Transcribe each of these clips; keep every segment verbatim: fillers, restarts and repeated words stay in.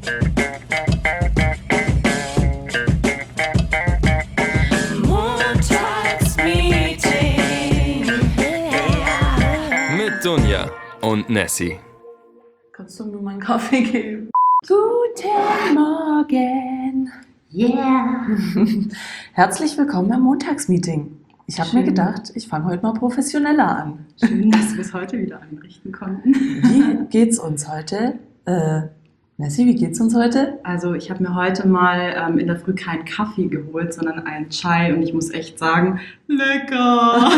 Mit Dunja und Nessie. Kannst du mir meinen Kaffee geben? Guten Morgen. Yeah. Herzlich willkommen im Montagsmeeting. Ich habe mir Schön. gedacht, ich fange heute mal professioneller an. Schön, dass wir es heute wieder einrichten konnten. Wie geht's uns heute? Äh, Nessie, wie geht's uns heute? Also ich habe mir heute mal ähm, in der Früh keinen Kaffee geholt, sondern einen Chai und ich muss echt sagen, lecker!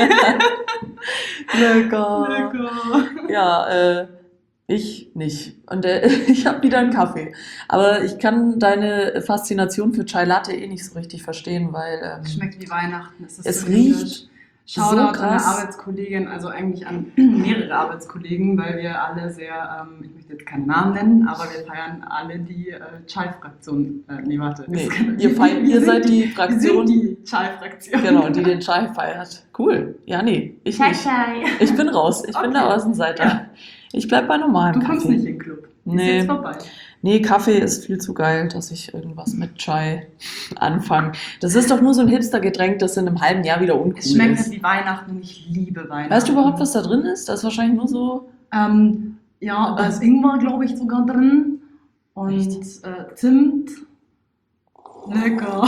Lecker. Lecker! Ja, äh, ich nicht. Und äh, ich habe wieder einen Kaffee. Aber ich kann deine Faszination für Chai Latte eh nicht so richtig verstehen, weil ähm, Schmeckt wie Weihnachten. Es, ist es so riecht indisch. Shoutout an so eine krass. Arbeitskollegin, also eigentlich an mehrere Arbeitskollegen, weil wir alle sehr, ähm, ich möchte jetzt keinen Namen nennen, aber wir feiern alle die äh, Chai-Fraktion. Äh, nee, warte. Nee, Das- ihr, feiert, ihr sind seid die Wir Fraktion, sind die Chai-Fraktion. genau, die den Chai feiert. Cool. Ja, nee, ich nicht. Chai. Ich bin raus. Ich bin der Okay. Außenseiter. Ja. Ich bleib bei normalem Du kommst Kaffee. nicht in den Club. Ist Nee. jetzt vorbei. Nee, Kaffee ist viel zu geil, dass ich irgendwas mit Chai anfange. Das ist doch nur so ein Hipster-Getränk, das in einem halben Jahr wieder uncool Es schmeckt halt ist. wie Weihnachten und ich liebe Weihnachten. Weißt du überhaupt, was da drin ist? Da ist wahrscheinlich nur so... Ähm, ja, da ist Ingwer, glaube ich, sogar drin. Und Echt? äh, Zimt. Lecker.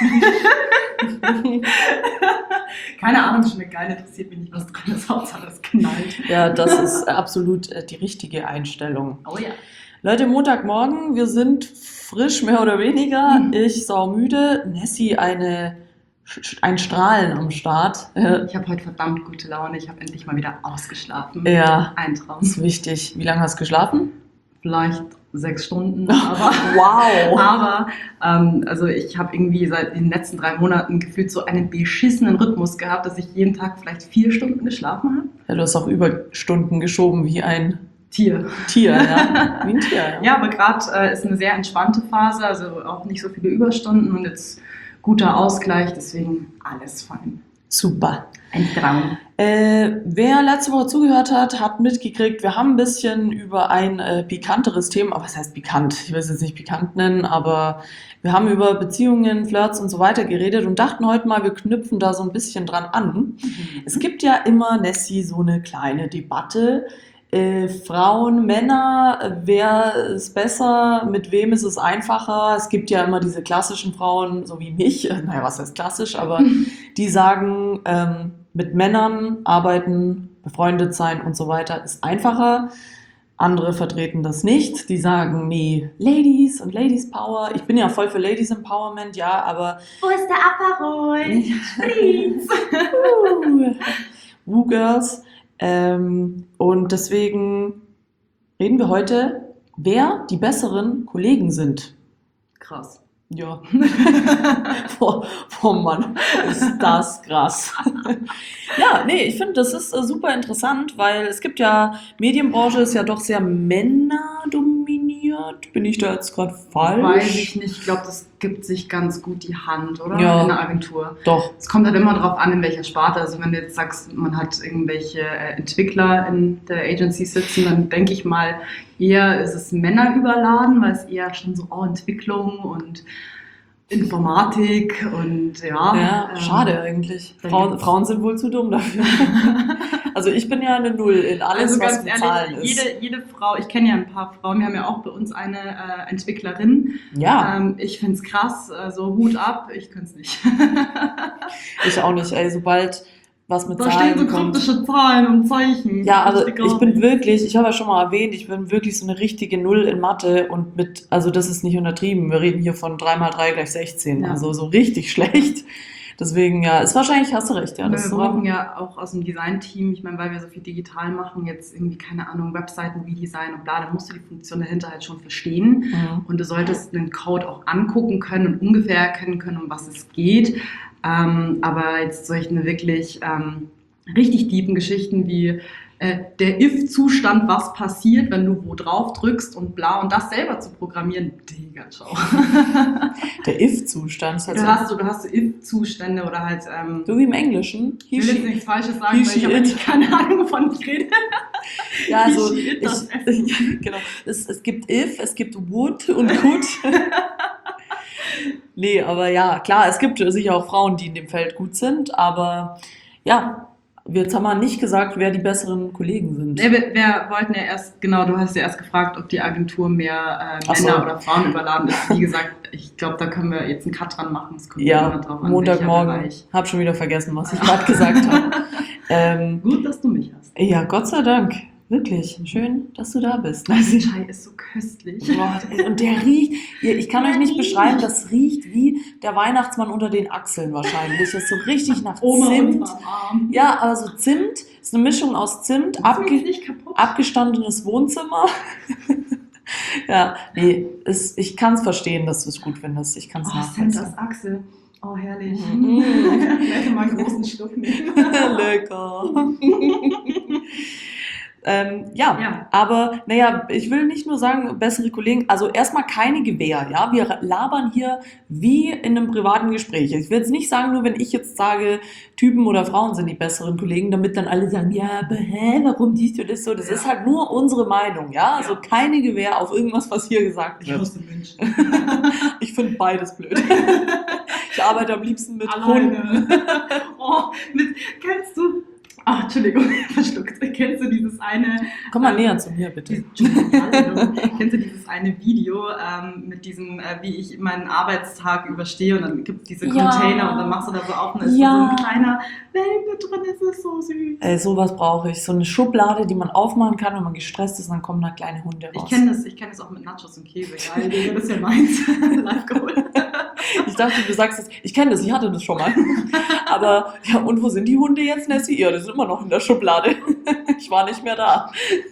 Keine Ahnung, schmeckt geil, interessiert mich nicht, was drin ist. Hauptsache es knallt. Ja, das ist absolut äh, die richtige Einstellung. Oh ja. Leute, Montagmorgen, wir sind frisch, mehr oder weniger. Mhm. Ich saumüde, Nessie eine, ein Strahlen am Start. Äh, Ich habe heute verdammt gute Laune. Ich habe endlich mal wieder ausgeschlafen. Ja, Ein Traum. ist wichtig. Wie lange hast du geschlafen? Vielleicht sechs Stunden, aber... Wow! Aber ähm, also ich habe irgendwie seit den letzten drei Monaten gefühlt so einen beschissenen Rhythmus gehabt, dass ich jeden Tag vielleicht vier Stunden geschlafen habe. Ja, du hast auch Überstunden geschoben wie ein Tier. Tier, ja. Wie ein Tier, ja. Ja, aber gerade äh, ist eine sehr entspannte Phase, also auch nicht so viele Überstunden und jetzt guter Ausgleich, deswegen alles fein. Super. Ein Traum. Äh, wer letzte Woche zugehört hat, hat mitgekriegt, wir haben ein bisschen über ein äh, pikanteres Thema, aber was heißt pikant? Ich will es jetzt nicht pikant nennen, aber wir haben über Beziehungen, Flirts und so weiter geredet und dachten heute mal, wir knüpfen da so ein bisschen dran an. Es gibt ja immer, Nessie, so eine kleine Debatte. Äh, Frauen, Männer, äh, wer ist besser, mit wem ist es einfacher? Es gibt ja immer diese klassischen Frauen, so wie mich, äh, naja, was heißt klassisch, aber die sagen, ähm, mit Männern arbeiten, befreundet sein und so weiter ist einfacher. Andere vertreten das nicht. Die sagen, nee, Ladies und Ladies Power. Ich bin ja voll für Ladies Empowerment, ja, aber Wo ist der Aperol? Spritz! uh, Woo Girls. Ähm, und deswegen reden wir heute, wer die besseren Kollegen sind. Krass. Ja. oh, oh Mann, ist das krass. Ja, nee, ich finde, das ist äh, super interessant, weil es gibt ja, Medienbranche ist ja doch sehr männerdominiert. Bin ich da jetzt gerade falsch? Weiß ich nicht, ich glaube, das gibt sich ganz gut die Hand, oder? Ja. In der Agentur. Doch. Es kommt halt immer darauf an, in welcher Sparte. Also wenn du jetzt sagst, man hat irgendwelche äh, Entwickler in der Agency sitzen, dann denke ich mal, eher ist es Männer überladen, weil es eher schon so, oh, Entwicklung und Informatik und ja. Ja, ähm, schade eigentlich. dann Frauen, gibt's- Frauen sind wohl zu dumm dafür. Also ich bin ja eine Null in alles, Also was ganz mit Zahlen ehrlich, ist. jede, jede Frau, ich kenne ja ein paar Frauen, wir haben ja auch bei uns eine äh, Entwicklerin. Ja, Ähm, ich finde es krass, also Hut ab, ich könnte es nicht. ich auch nicht. Ey, sobald was mit Da stehen Zahlen so kommt. kryptische Zahlen und Zeichen. Ja, also Verstehe ich gar bin nicht. wirklich, ich habe ja schon mal erwähnt, ich bin wirklich so eine richtige Null in Mathe und mit, also das ist nicht untertrieben, wir reden hier von drei mal drei gleich sechzehn, Ja. also so richtig schlecht. Deswegen, ja, ist wahrscheinlich, hast du recht, ja. Das wir ist brauchen ja auch aus dem Design-Team, ich meine, weil wir so viel digital machen, jetzt irgendwie, keine Ahnung, Webseiten, Redesign und bla, da musst du die Funktion dahinter halt schon verstehen. Mhm. Und du solltest den Code auch angucken können und ungefähr erkennen können, um was es geht. Ähm, aber jetzt solche wirklich ähm, richtig tiefen Geschichten wie äh, der If-Zustand, was passiert, wenn du wo drauf drückst und bla und das selber zu programmieren. Digga, schau. Der If-Zustand. Das heißt Du ja- hast so, du hast so If-Zustände oder halt, ähm, so wie im Englischen. ich will jetzt nichts Falsches sagen, he, weil ich she, habe it. eigentlich keine Ahnung, wovon ich rede. Ja, also He, she, it, das ich, genau. Es, es gibt if, es gibt would und could. Nee, aber ja, klar, es gibt sicher auch Frauen, die in dem Feld gut sind, aber ja, jetzt haben wir nicht gesagt, wer die besseren Kollegen sind. Nee, wir, wir wollten ja erst, genau, du hast ja erst gefragt, ob die Agentur mehr äh, Ach so. Männer oder Frauen überladen ist. Wie gesagt, ich glaube, da können wir jetzt einen Cut dran machen. Es kommt Ja, immer drauf an, Montagmorgen. welcher Bereich. Hab schon wieder vergessen, was ich gerade gesagt habe. Ähm, Gut, dass du mich hast. ja, Gott sei Dank. Wirklich. Schön, dass du da bist. Der Chai ist so köstlich. Boah, und der riecht, ich kann euch nicht beschreiben, das riecht wie der Weihnachtsmann unter den Achseln wahrscheinlich. Das ist so richtig nach Oma Zimt. unterm Arm. Ja, aber so Zimt, ist eine Mischung aus Zimt, Das ist abge nicht kaputt. abgestandenes Wohnzimmer. Ja, nee, es, ich kann es verstehen, dass du es gut findest. Ich kann es Oh, Zimt nachvollziehen. aus Achsel. Oh, herrlich. Mhm. Ich werde mal einen großen Schluck nehmen. Lecker. Ähm, ja, Ja. aber naja, ich will nicht nur sagen, bessere Kollegen, also erstmal keine Gewähr, ja, wir labern hier wie in einem privaten Gespräch. Ich will jetzt nicht sagen, nur wenn ich jetzt sage, Typen oder Frauen sind die besseren Kollegen, damit dann alle sagen, ja, aber hä, warum siehst du das so? Das Ja. ist halt nur unsere Meinung, ja, also Ja. keine Gewähr auf irgendwas, was hier gesagt Ich wird. hasse Menschen. Ich finde beides blöd. Ich arbeite am liebsten mit Hunden. Alleine. Oh, mit, kennst du, ach, Entschuldigung, verschluckt. Kennst du dieses eine, Komm mal Ähm, näher zu mir, bitte. Entschuldigung, kennst du dieses eine Video ähm, mit diesem, äh, wie ich meinen Arbeitstag überstehe und dann gibt es diese Ja. Container und dann machst du da so auf und da ist Ja. so ein kleiner Welpe drin, das ist so süß. Ey, sowas brauche ich. So eine Schublade, die man aufmachen kann, wenn man gestresst ist, und dann kommen da kleine Hunde raus. Ich kenne das, ich kenn das auch mit Nachos und Käse, geil, Digga, das ist ja meins, live geholt. Ich dachte, du sagst es. Ich kenne das, ich hatte das schon mal. Aber, ja, und wo sind die Hunde jetzt, Nessie? Ja, die sind immer noch in der Schublade. Ich war nicht mehr da.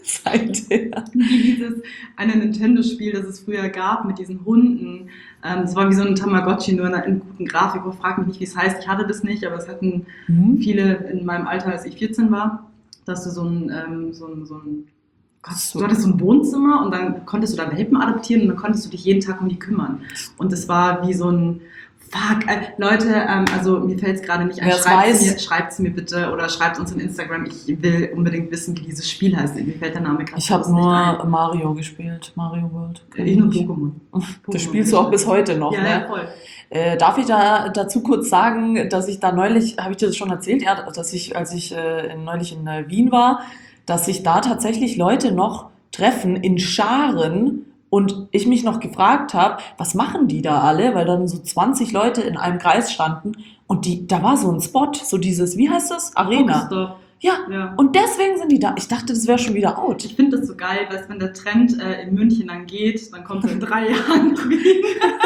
Seither. Wie dieses eine Nintendo-Spiel, das es früher gab mit diesen Hunden. Ähm, das war wie so ein Tamagotchi, nur in einer in guten Grafik. Ich frage mich nicht, wie es heißt. Ich hatte das nicht, aber es hatten Hm? viele in meinem Alter, als ich vierzehn war, dass du so ein, ähm, so ein, so ein Gott, So. du hattest so ein Wohnzimmer und dann konntest du da Welpen adoptieren und dann konntest du dich jeden Tag um die kümmern. Und es war wie so ein Fuck, äh, Leute, ähm, also mir fällt es gerade nicht ein, Wer es schreibt weiß. mir, schreibt's mir bitte oder schreibt uns in Instagram. Ich will unbedingt wissen, wie dieses Spiel heißt. Mir fällt der Name gerade Ich habe bloß nicht ein. nur Mario gespielt. Mario World. Ich nur Pokémon. Das spielst du auch bis heute noch, Ja, ne? ja, voll. Äh, darf ich da dazu kurz sagen, dass ich da neulich, habe ich dir das schon erzählt, ja, dass ich, als ich äh, in, neulich in äh, Wien war, dass sich da tatsächlich Leute noch treffen in Scharen und ich mich noch gefragt habe, was machen die da alle, weil dann so zwanzig Leute in einem Kreis standen und die, da war so ein Spot, so dieses, wie heißt das? Arena. Pokestop. Ja, Ja. und deswegen sind die da. Ich dachte, das wäre schon wieder out. Ich finde das so geil, weil wenn der Trend äh, in München dann geht, dann kommt so in drei Jahren Queen.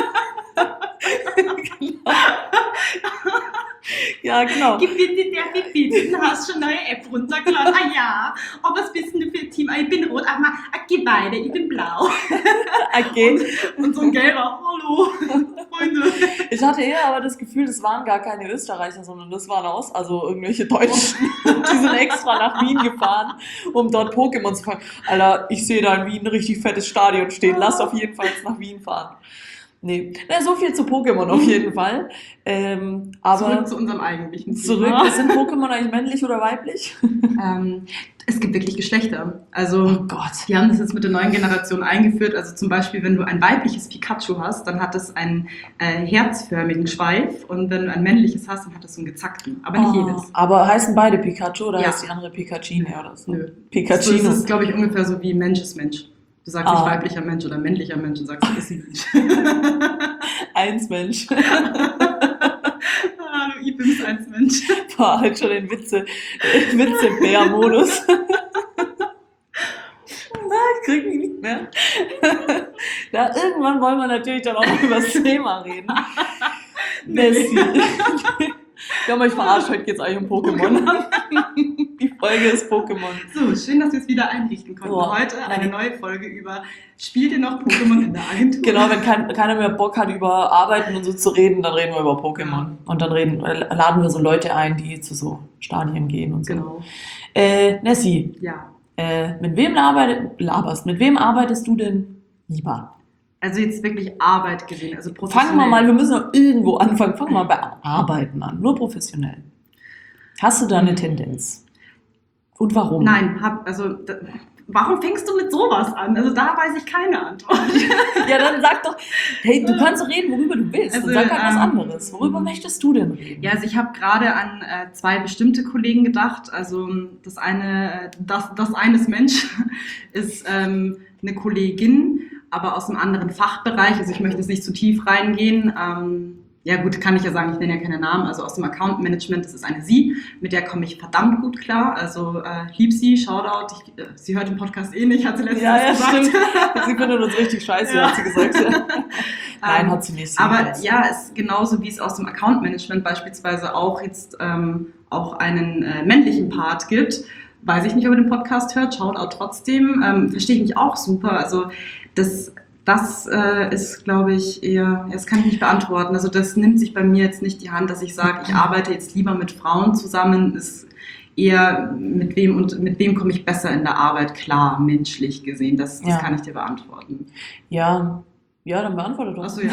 Ja, genau. Gib bitte der Bitte, du hast schon eine neue App runtergeladen. Ah ja, oh, was bist denn du für ein Team? Ah, ich bin rot, ah, ah, geh weiter, ich bin blau. Okay. Und so ein gelber, hallo, Freunde. Ich hatte eher aber das Gefühl, das waren gar keine Österreicher, sondern das waren aus, also irgendwelche Deutschen. Die sind extra nach Wien gefahren, um dort Pokémon zu fangen. Alter, ich sehe da in Wien ein richtig fettes Stadion stehen. Lasst auf jeden Fall jetzt nach Wien fahren. Nee, Na, so viel zu Pokémon auf jeden Fall. Ähm, aber Zurück zu unserem eigentlichen Thema. zurück, sind Pokémon eigentlich männlich oder weiblich? Ähm, es gibt wirklich Geschlechter. Also, Oh Gott. die haben das jetzt mit der neuen Generation eingeführt. Also zum Beispiel, wenn du ein weibliches Pikachu hast, dann hat es einen äh, herzförmigen Schweif. Und wenn du ein männliches hast, dann hat es so einen gezackten. Aber nicht Oh, jedes. aber heißen beide Pikachu oder Ja. heißt die andere Pikachine oder so? Nö. Pikachino. So, das ist, glaube ich, ungefähr so wie Mensch ist Mensch. Du sagst nicht Ah. weiblicher Mensch oder männlicher Mensch und sagst, ist ein Mensch. Eins Mensch. Hallo, ich bin's eins Mensch. Boah, halt schon den Witze, Witze-Bär-Modus. Ich krieg mich nicht mehr. Ja, irgendwann wollen wir natürlich dann auch noch über das Thema reden. Nessie. Wir haben euch verarscht, heute geht es eigentlich um Pokémon. Die Folge ist Pokémon. So, schön, dass wir es wieder einrichten konnten. Boah. Heute eine neue Folge über Spielt ihr noch Pokémon in der Agentur? Genau, wenn kein, keiner mehr Bock hat, über Arbeiten und so zu reden, dann reden wir über Pokémon. Und dann reden, äh, laden wir so Leute ein, die zu so Stadien gehen und so. Genau. Äh, Nessie, Ja. äh, mit wem arbeit, laberst, mit wem arbeitest du denn lieber? Also jetzt wirklich Arbeit gesehen, also professionell. Fangen wir mal, wir müssen noch irgendwo anfangen. Fangen wir mal bei Arbeiten an, nur professionell. Hast du da eine Tendenz? Und warum? Nein, hab, also da, warum fängst du mit sowas an? Also da weiß ich keine Antwort. Ja, dann sag doch, hey, du kannst doch reden, worüber du willst. Also, und sag halt was ähm, anderes. Worüber möchtest du denn reden? Ja, also ich habe gerade an äh, zwei bestimmte Kollegen gedacht. Also das eine, äh, das, das eine ist Mensch, ist ähm, eine Kollegin, aber aus einem anderen Fachbereich. Also ich möchte jetzt nicht zu tief reingehen. Ähm, ja gut, kann ich ja sagen, ich nenne ja keine Namen. Also aus dem Account Management, das ist eine Sie, mit der komme ich verdammt gut klar. Also äh, lieb sie, Shoutout. Ich, äh, sie hört den Podcast eh nicht, hat sie letztens ja, ja, gesagt. stimmt. Sie findet uns richtig scheiße, Ja. hat sie gesagt. Nein, Ähm, hat sie nicht. Sie Aber weiß. ja, es ist genauso wie es aus dem Account Management beispielsweise auch jetzt ähm, auch einen äh, männlichen Part gibt. Weiß ich nicht, ob ihr den Podcast hört, schaut auch trotzdem. Ähm, verstehe ich mich auch super. Also das, das äh, ist, glaube ich, eher, das kann ich nicht beantworten. Also das nimmt sich bei mir jetzt nicht die Hand, dass ich sage, ich arbeite jetzt lieber mit Frauen zusammen. Ist eher mit wem und mit wem komme ich besser in der Arbeit klar, menschlich gesehen. Das, das Ja. kann ich dir beantworten. Ja, ja, dann beantworte doch. Achso, ja.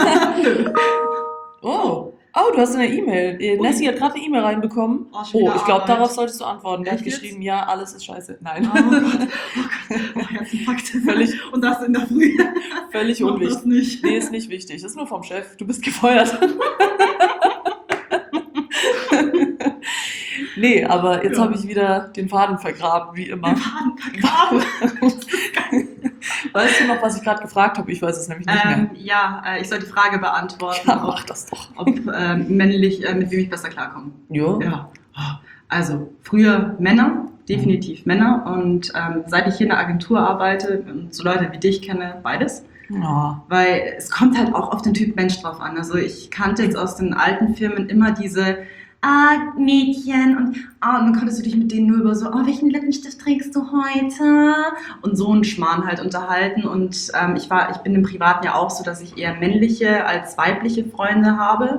Oh. Oh, du hast eine E-Mail. Äh, Nessie hat gerade eine E-Mail reinbekommen. Oh, schon Oh, wieder ich glaube, Arbeit. darauf solltest du antworten. Der hat Echt jetzt? geschrieben, ja, alles ist scheiße. Nein. Oh Gott, oh Gott, oh, Herzinfarkt. Völlig- Und das in der Früh. Völlig Mach unwichtig. das nicht. Nee, ist nicht wichtig. Das ist nur vom Chef. Du bist gefeuert. Nee, aber jetzt Ja. habe ich wieder den Faden vergraben, wie immer. Den Faden vergraben. Weißt du noch, was ich gerade gefragt habe? Ich weiß es nämlich nicht ähm, ja, äh, ich soll die Frage beantworten, mehr. Ja, ob, mach das doch. ob ähm, männlich, äh, mit wem ich besser klarkomme. Jo. Ja. Also, früher Männer, definitiv Männer. Und ähm, seit ich hier in der Agentur arbeite und so Leute wie dich kenne, beides. Ja. Weil es kommt halt auch auf den Typ Mensch drauf an. Also ich kannte jetzt aus den alten Firmen immer diese ah, Mädchen und, ah, und dann konntest du dich mit denen nur über so, oh, welchen Lippenstift trägst du heute? Und so einen Schmarrn halt unterhalten. Und ähm, ich war, ich bin im Privaten ja auch so, dass ich eher männliche als weibliche Freunde habe.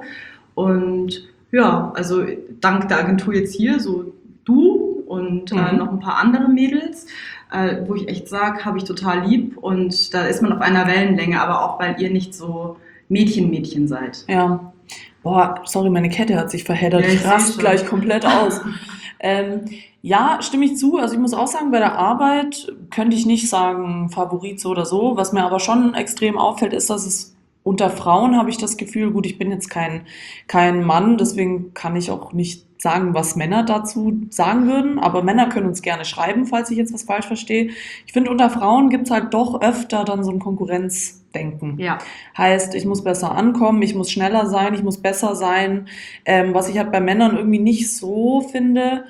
Und ja, also dank der Agentur jetzt hier, so du und äh, Mhm. noch ein paar andere Mädels, äh, wo ich echt sage, habe ich total lieb. Und da ist man auf einer Wellenlänge, aber auch, weil ihr nicht so Mädchen-Mädchen seid. Ja. Boah, sorry, meine Kette hat sich verheddert. Ja, ich ich seh rast schon. gleich komplett aus. ähm, ja, stimme ich zu. Also ich muss auch sagen, bei der Arbeit könnte ich nicht sagen Favorit so oder so. Was mir aber schon extrem auffällt, ist, dass es unter Frauen habe ich das Gefühl, gut, ich bin jetzt kein, kein Mann, deswegen kann ich auch nicht sagen, was Männer dazu sagen würden, aber Männer können uns gerne schreiben, falls ich jetzt was falsch verstehe. Ich finde, unter Frauen gibt es halt doch öfter dann so ein Konkurrenzdenken. Ja. Heißt, ich muss besser ankommen, ich muss schneller sein, ich muss besser sein, ähm, was ich halt bei Männern irgendwie nicht so finde,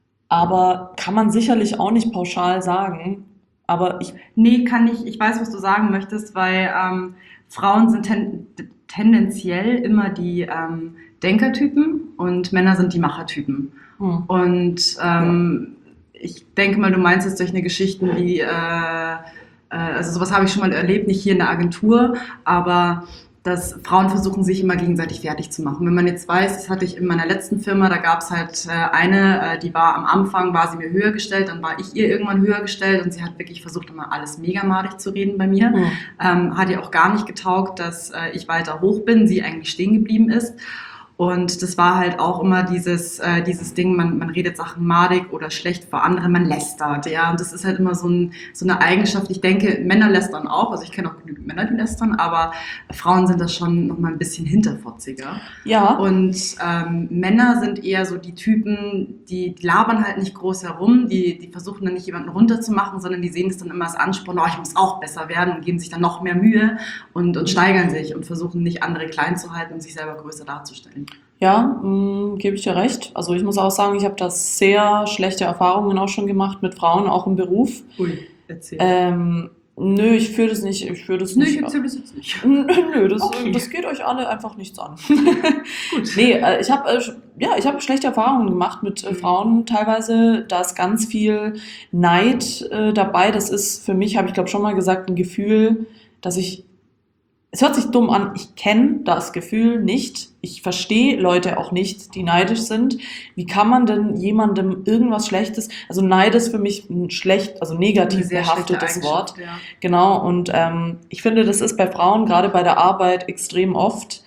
aber kann man sicherlich auch nicht pauschal sagen. Aber ich, Nee, kann ich, ich weiß, was du sagen möchtest, weil ähm, Frauen sind ten, tendenziell immer die ähm, Denkertypen und Männer sind die Machertypen. hm, Und ähm, ich denke mal, du meinst jetzt durch eine Geschichte wie, äh, äh, also sowas habe ich schon mal erlebt, nicht hier in der Agentur, aber dass Frauen versuchen, sich immer gegenseitig fertig zu machen. Wenn man jetzt weiß, das hatte ich in meiner letzten Firma, da gab es halt äh, eine, äh, die war am Anfang, war sie mir höher gestellt, dann war ich ihr irgendwann höher gestellt und sie hat wirklich versucht, immer alles mega madig zu reden bei mir. hm. Ähm, hat ihr auch gar nicht getaugt, dass äh, ich weiter hoch bin, sie eigentlich stehen geblieben ist. Und das war halt auch immer dieses, äh, dieses Ding, man, man redet Sachen madig oder schlecht vor anderen, man lästert, ja. Und das ist halt immer so, ein, so eine Eigenschaft. Ich denke, Männer lästern auch, also ich kenne auch genügend Männer, die lästern, aber Frauen sind das schon noch mal ein bisschen hinterfotziger. Ja, Und ähm, Männer sind eher so die Typen, die, die labern halt nicht groß herum, die, die versuchen dann nicht jemanden runterzumachen, sondern die sehen es dann immer als Ansporn, oh, ich muss auch besser werden und geben sich dann noch mehr Mühe und, und steigern sich und versuchen nicht andere klein zu halten und sich selber größer darzustellen. ja, mh, gebe ich dir recht. Also ich muss auch sagen, ich habe da sehr schlechte Erfahrungen auch schon gemacht mit Frauen, auch im Beruf. Ui, erzähl. Ähm, nö, ich führe das nicht, ich führe das Nö, nicht. ich erzähl das jetzt nicht. Nö, nö, das, Okay. das geht euch alle einfach nichts an. Gut. Nee, äh, ich habe äh, sch- ja, ich habe schlechte Erfahrungen gemacht mit äh, Mhm. Frauen teilweise. Da ist ganz viel Neid äh, dabei. Das ist für mich, habe ich glaube schon mal gesagt, ein Gefühl, dass ich es hört sich dumm an, ich kenne das Gefühl nicht, ich verstehe Leute auch nicht, die neidisch sind. Wie kann man denn jemandem irgendwas Schlechtes, also Neid ist für mich ein schlecht, also negativ behaftetes Wort. Ja. Genau, und ähm, ich finde, das ist bei Frauen, gerade bei der Arbeit, extrem oft,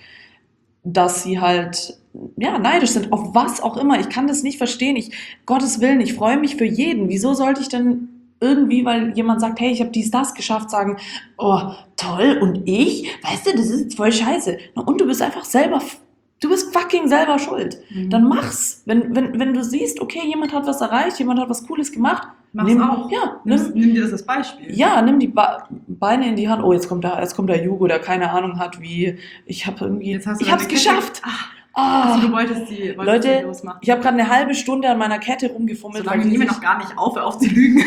dass sie halt, ja, neidisch sind, auf was auch immer. Ich kann das nicht verstehen. Ich, Gottes Willen, ich freue mich für jeden. Wieso sollte ich denn irgendwie, weil jemand sagt, hey, ich habe dies, das geschafft, sagen, oh, toll, und ich? Weißt du, das ist voll scheiße. Na, und du bist einfach selber, du bist fucking selber schuld. Mhm. Dann mach's. Wenn, wenn, wenn du siehst, okay, jemand hat was erreicht, jemand hat was Cooles gemacht, Mach's nimm, auch. Ja, Nimm, nimm, nimm dir das als Beispiel. ja, nimm die Ba- Beine in die Hand. Oh, jetzt kommt der, jetzt kommt der Jugo, der keine Ahnung hat, wie, ich habe irgendwie, Jetzt hast du ich hab's deine Kette- geschafft. Ach, Ah, also du wolltest die, wolltest Leute, die losmachen. ich habe gerade eine halbe Stunde an meiner Kette rumgefummelt. Solange weil die nehmen wir sich- noch gar nicht auf, hör auf zu lügen.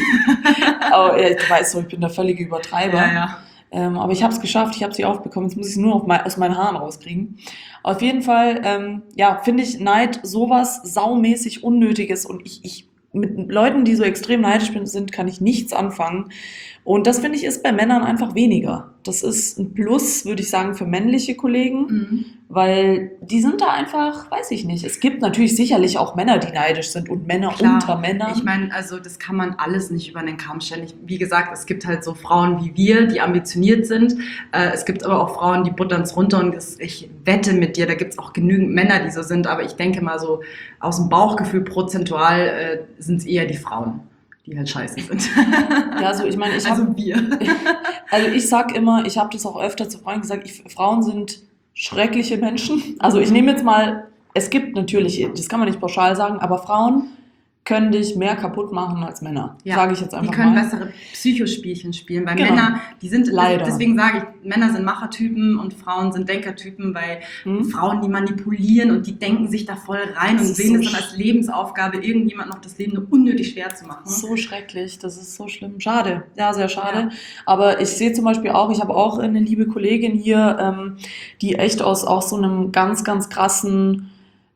Oh, ja, ich weiß so, ich bin der völlige Übertreiber. Ja, ja. Ähm, aber ich habe es geschafft, ich habe sie aufbekommen. Jetzt muss ich es nur noch mal aus meinen Haaren rauskriegen. Auf jeden Fall, ähm, ja, finde ich Neid sowas saumäßig Unnötiges. Und ich, ich mit Leuten, die so extrem neidisch sind, kann ich nichts anfangen. Und das, finde ich, ist bei Männern einfach weniger. Das ist ein Plus, würde ich sagen, für männliche Kollegen. Mhm. Weil die sind da einfach, weiß ich nicht. Es gibt natürlich sicherlich auch Männer, die neidisch sind und Männer Klar. unter Männern. Ich meine, also das kann man alles nicht über den Kamm stellen. Ich, wie gesagt, es gibt halt so Frauen wie wir, die ambitioniert sind. Äh, es gibt aber auch Frauen, die buttern es runter und das, ich wette mit dir, da gibt es auch genügend Männer, die so sind. Aber ich denke mal so, aus dem Bauchgefühl prozentual äh, sind es eher die Frauen, die halt scheiße sind. ja, also ich meine, ich also hab, wir. also ich sag immer, ich habe das auch öfter zu Freunden gesagt, ich, Frauen sind schreckliche Menschen. Also ich nehme jetzt mal, es gibt natürlich, das kann man nicht pauschal sagen, aber Frauen können dich mehr kaputt machen als Männer. Ja, Sage ich jetzt einfach die können mal. bessere Psychospielchen spielen, weil Genau. Männer, die sind, Leider. deswegen sage ich, Männer sind Machertypen und Frauen sind Denkertypen, weil Hm? Frauen, die manipulieren und die denken sich da voll rein Das und ist sehen so es dann als Lebensaufgabe, irgendjemand noch das Leben nur unnötig schwer zu machen. So schrecklich, das ist so schlimm. Schade, ja, sehr schade. Ja. Aber ich sehe zum Beispiel auch, ich habe auch eine liebe Kollegin hier, ähm, die echt aus auch so einem ganz, ganz krassen,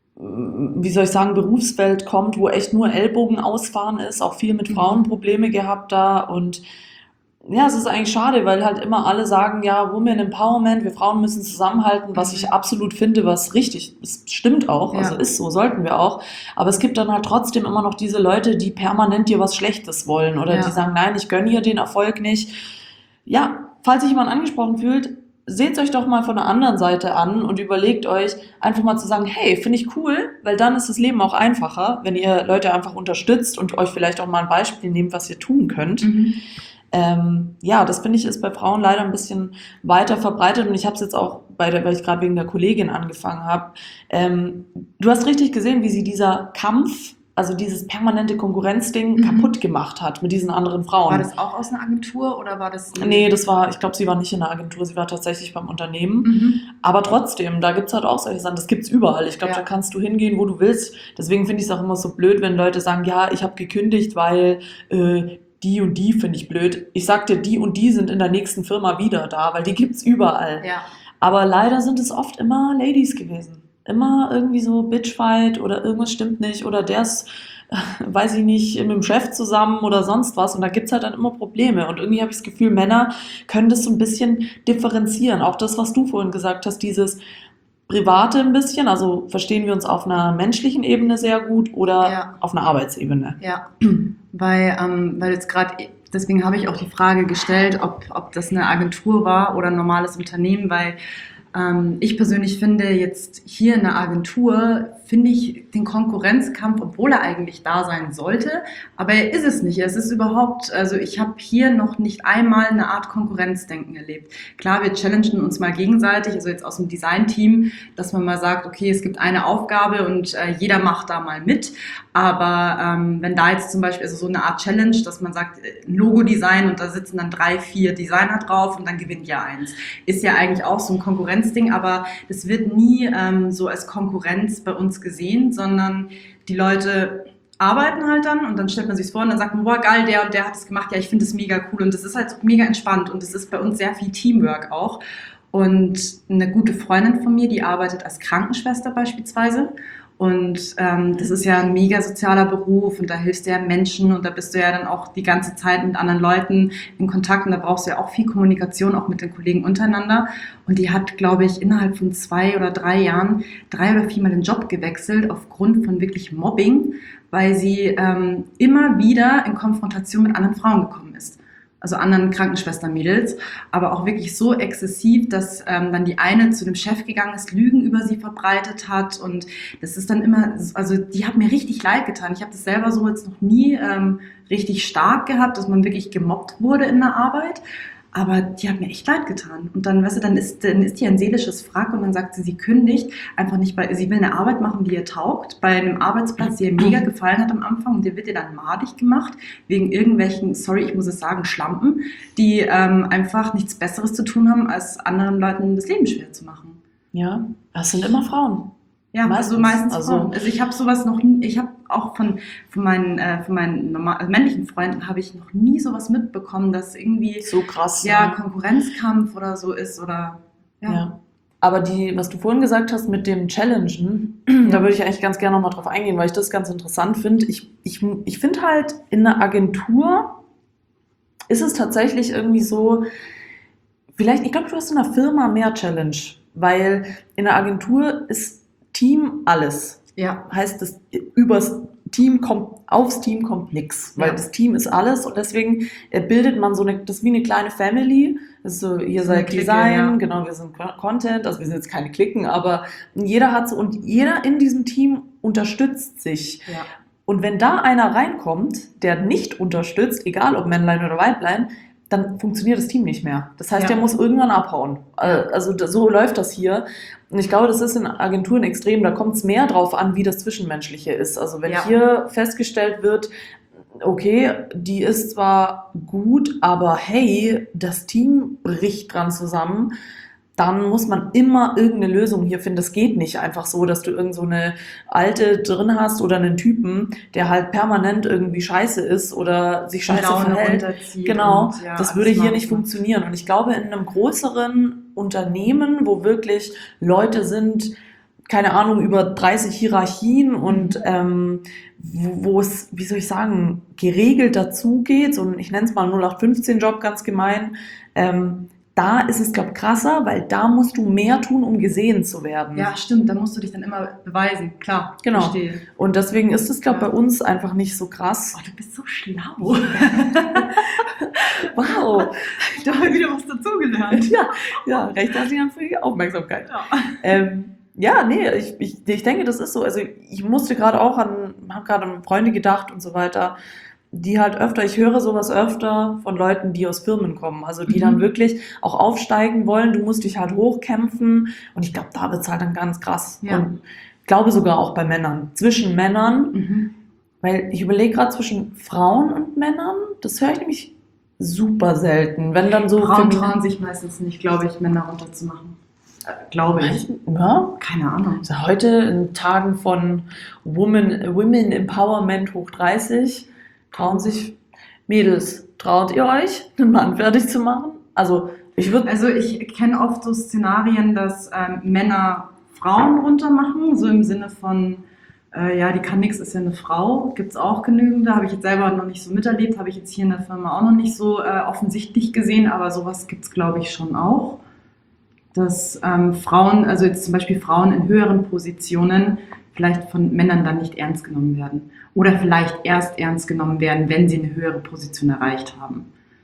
wie soll ich sagen, Berufsfeld kommt, wo echt nur Ellbogen ausfahren ist, auch viel mit Frauen Probleme gehabt da und ja, es ist eigentlich schade, weil halt immer alle sagen, ja, Women Empowerment, wir Frauen müssen zusammenhalten, was ich absolut finde, was richtig, es stimmt auch, Ja. also ist so, sollten wir auch, aber es gibt dann halt trotzdem immer noch diese Leute, die permanent dir was Schlechtes wollen oder Ja. die sagen, nein, ich gönne ihr den Erfolg nicht. Ja, falls sich jemand angesprochen fühlt, seht euch doch mal von der anderen Seite an und überlegt euch einfach mal zu sagen, hey, finde ich cool, weil dann ist das Leben auch einfacher, wenn ihr Leute einfach unterstützt und euch vielleicht auch mal ein Beispiel nehmt, was ihr tun könnt. Mhm. Ähm, ja, das finde ich ist bei Frauen leider ein bisschen weiter verbreitet und ich habe es jetzt auch bei der, weil ich gerade wegen der Kollegin angefangen habe. Ähm, du hast richtig gesehen, wie sie dieser Kampf, also dieses permanente Konkurrenzding Mhm. kaputt gemacht hat mit diesen anderen Frauen. War das auch aus einer Agentur oder war das... Nee, das war, ich glaube, sie war nicht in der Agentur, sie war tatsächlich beim Unternehmen. Mhm. Aber trotzdem, da gibt's halt auch solche Sachen, das gibt's überall. Ich glaube, Ja. da kannst du hingehen, wo du willst. Deswegen finde ich es auch immer so blöd, wenn Leute sagen, ja, ich habe gekündigt, weil äh, die und die finde ich blöd. Ich sag dir, die und die sind in der nächsten Firma wieder da, weil die gibt's überall. Ja. Aber leider sind es oft immer Ladies gewesen. Immer irgendwie so Bitchfight oder irgendwas stimmt nicht oder der ist, äh, weiß ich nicht, mit dem Chef zusammen oder sonst was und da gibt's halt dann immer Probleme und irgendwie habe ich das Gefühl, Männer können das so ein bisschen differenzieren. Auch das, was du vorhin gesagt hast, dieses Private ein bisschen, also verstehen wir uns auf einer menschlichen Ebene sehr gut oder Ja. auf einer Arbeitsebene. Ja, weil, ähm, weil jetzt gerade, deswegen habe ich auch die Frage gestellt, ob, ob das eine Agentur war oder ein normales Unternehmen, weil ähm, ich persönlich finde jetzt hier in der Agentur, finde ich den Konkurrenzkampf, obwohl er eigentlich da sein sollte, aber er ist es nicht. Es ist überhaupt, also ich habe hier noch nicht einmal eine Art Konkurrenzdenken erlebt. Klar, wir challengen uns mal gegenseitig, also jetzt aus dem Design-Team, dass man mal sagt, okay, es gibt eine Aufgabe und äh, jeder macht da mal mit, aber ähm, wenn da jetzt zum Beispiel, also so eine Art Challenge, dass man sagt, ein Logo-Design und da sitzen dann drei, vier Designer drauf und dann gewinnt ja eins, ist ja eigentlich auch so ein Konkurrenzding, aber das wird nie ähm, so als Konkurrenz bei uns gesehen, sondern die Leute arbeiten halt dann und dann stellt man sich vor und dann sagt man, boah, geil, der und der hat es gemacht, ja, ich finde es mega cool und das ist halt mega entspannt und es ist bei uns sehr viel Teamwork auch. Und eine gute Freundin von mir, die arbeitet als Krankenschwester beispielsweise Und ähm, das ist ja ein mega sozialer Beruf und da hilfst du ja Menschen und da bist du ja dann auch die ganze Zeit mit anderen Leuten in Kontakt und da brauchst du ja auch viel Kommunikation, auch mit den Kollegen untereinander. Und die hat, glaube ich, innerhalb von zwei oder drei Jahren drei oder viermal den Job gewechselt aufgrund von wirklich Mobbing, weil sie ähm, immer wieder in Konfrontation mit anderen Frauen gekommen ist. Also anderen Krankenschwestern-Mädels, aber auch wirklich so exzessiv, dass ähm, dann die eine zu dem Chef gegangen ist, Lügen über sie verbreitet hat und das ist dann immer, also die hat mir richtig leid getan. Ich habe das selber so jetzt noch nie ähm, richtig stark gehabt, dass man wirklich gemobbt wurde in der Arbeit, aber die hat mir echt leid getan. Und dann, weißt du, dann ist, dann ist die ein seelisches Wrack und dann sagt sie, sie kündigt, einfach nicht, weil sie will eine Arbeit machen, die ihr taugt, bei einem Arbeitsplatz, die ihr mega gefallen hat am Anfang und der wird ihr dann madig gemacht, wegen irgendwelchen, sorry, ich muss es sagen, Schlampen, die ähm, einfach nichts Besseres zu tun haben, als anderen Leuten das Leben schwer zu machen. Ja, das sind immer Frauen. Ja, meistens, also meistens also, Frauen. Also ich habe sowas noch nie, ich habe auch von, von meinen, äh, von meinen normal, also männlichen Freunden habe ich noch nie sowas mitbekommen, dass irgendwie so krass, ja, ne? Konkurrenzkampf oder so ist oder ja. ja. Aber die, was du vorhin gesagt hast mit dem Challengen, da würde ich eigentlich ganz gerne nochmal drauf eingehen, weil ich das ganz interessant finde. Ich, ich, ich finde halt, in einer Agentur ist es tatsächlich irgendwie so, vielleicht, ich glaube, du hast in einer Firma mehr Challenge, weil in der Agentur ist Team alles. Ja. Heißt, das übers Team kommt, aufs Team kommt nichts, weil ja. das Team ist alles und deswegen bildet man so eine, das ist wie eine kleine Family. Das ist so, ihr seid Clique, Design, ja. genau, wir sind Content, also wir sind jetzt keine Klicken, aber jeder hat so, und jeder in diesem Team unterstützt sich. Ja. Und wenn da einer reinkommt, der nicht unterstützt, egal ob Männlein oder Weiblein, dann funktioniert das Team nicht mehr. Das heißt, Ja. der muss irgendwann abhauen. Also so läuft das hier. Und ich glaube, das ist in Agenturen extrem. Da kommt es mehr drauf an, wie das Zwischenmenschliche ist. Also wenn Ja. hier festgestellt wird, okay, die ist zwar gut, aber hey, das Team bricht dran zusammen, dann muss man immer irgendeine Lösung hier finden. Das geht nicht einfach so, dass du irgend so eine Alte drin hast oder einen Typen, der halt permanent irgendwie scheiße ist oder sich scheiße Laune verhält. runterzieht Genau, und, ja, das alles würde hier machen. nicht funktionieren. Und ich glaube, in einem größeren Unternehmen, wo wirklich Leute sind, keine Ahnung, über dreißig Hierarchien und ähm, wo wo es, wie soll ich sagen, geregelt dazugeht, so ein, ich nenne es mal null acht fünfzehn Job ganz gemein, ähm, da ist es, glaube ich, krasser, weil da musst du mehr tun, um gesehen zu werden. Ja, stimmt, da musst du dich dann immer beweisen, klar. Genau. Verstehe. Und deswegen ist es, glaube ich, Ja. bei uns einfach nicht so krass. Oh, du bist so schlau. Wow. Ich habe wieder was dazugelernt. Ja, ja, recht herzlichen Dank für die Aufmerksamkeit. Ja. Ähm, ja, nee, ich, ich, ich denke, das ist so. Also ich musste gerade auch an, habe gerade an Freunde gedacht und so weiter, die halt öfter, ich höre sowas öfter von Leuten, die aus Firmen kommen, also die Mhm. dann wirklich auch aufsteigen wollen, du musst dich halt hochkämpfen und ich glaube, da wird es halt dann ganz krass. Ja. Und ich glaube sogar auch bei Männern, zwischen Männern, Mhm. weil ich überlege gerade zwischen Frauen und Männern, das höre ich nämlich super selten, wenn dann so Frauen Feminin- trauen sich meistens nicht, glaube ich, Männer runterzumachen. Äh, glaube ich. Ja, Keine Ahnung. also heute in Tagen von Women, Women Empowerment hoch dreißig trauen sich Mädels, traut ihr euch, einen Mann fertig zu machen? Also ich würde, Also ich kenne oft so Szenarien, dass ähm, Männer Frauen runtermachen, so im Sinne von, äh, ja, die kann nix, ist ja eine Frau. Gibt es auch genügend, da habe ich jetzt selber noch nicht so miterlebt, habe ich jetzt hier in der Firma auch noch nicht so äh, offensichtlich gesehen, aber sowas gibt es, glaube ich, schon auch. Dass ähm, Frauen, also jetzt zum Beispiel Frauen in höheren Positionen, vielleicht von Männern dann nicht ernst genommen werden. Oder vielleicht erst ernst genommen werden, wenn sie eine höhere Position erreicht haben.